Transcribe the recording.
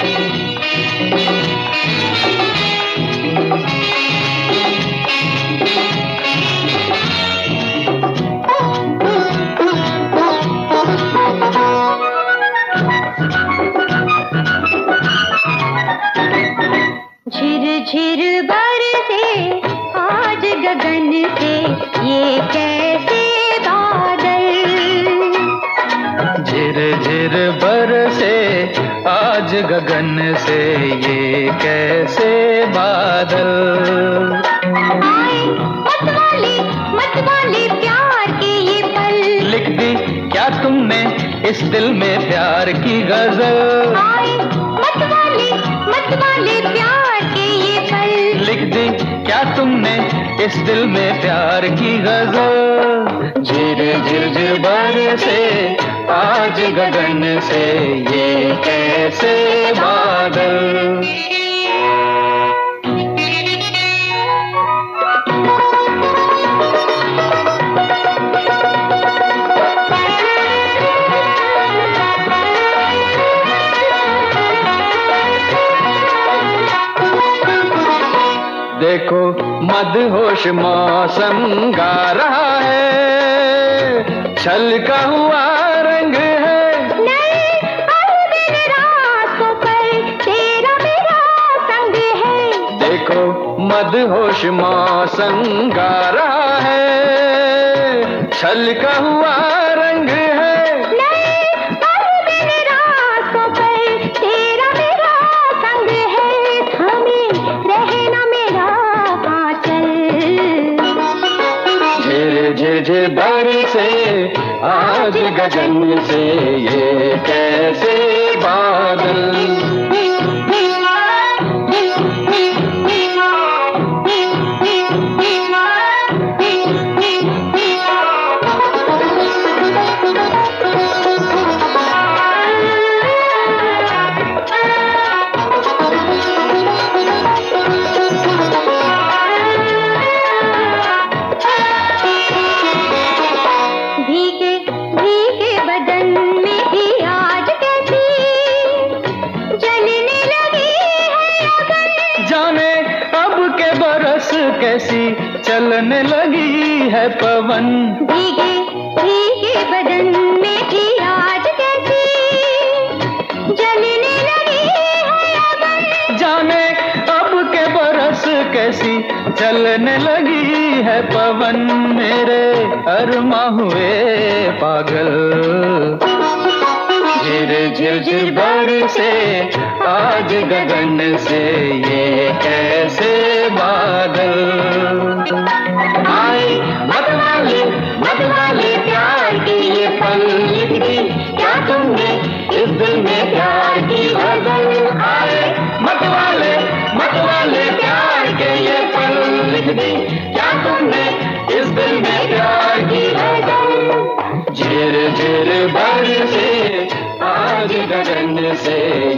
झिर बरसे आज गगन से ये कैसे बादल। झिर झिर बरसे आज गगन से ये कैसे बादल। आए मत वाले प्यार के ये पल। लिख दी क्या तुमने इस दिल में प्यार की गजल। आए मत वाले प्यार के ये पल। लिख दी क्या तुमने इस दिल में प्यार की गजल। झिर झिर झिर बरसे आज गगन से ये कैसे बादल। देखो मदहोश मौसम गा रहा है, छलका हुआ रंग है। नहीं मेरे रास्तों पर तेरा मेरा संग है। देखो मदहोश मौसम गा रहा है, छलका हुआ रंग है। झिर बरसे आज गगन से ये कैसे बादल। कैसी चलने लगी है पवन। भीगे भीगे बदन में भी आज कैसी जलने लगी है अगन। जाने अब के बरस कैसी चलने लगी है पवन। मेरे अरमा हुए पागल। झिर झिर झिर बरसे आज गगन से ये कैसे बादल। आए मत वाले प्यार के ये पल। लिख दी क्या तुमने इस दिल में प्यार की गजल। आए मत वाले प्यार के ये पल। लिख दी क्या तुमने इस दिल में प्यार की गजल। झिर झिर बरसे आज गगन से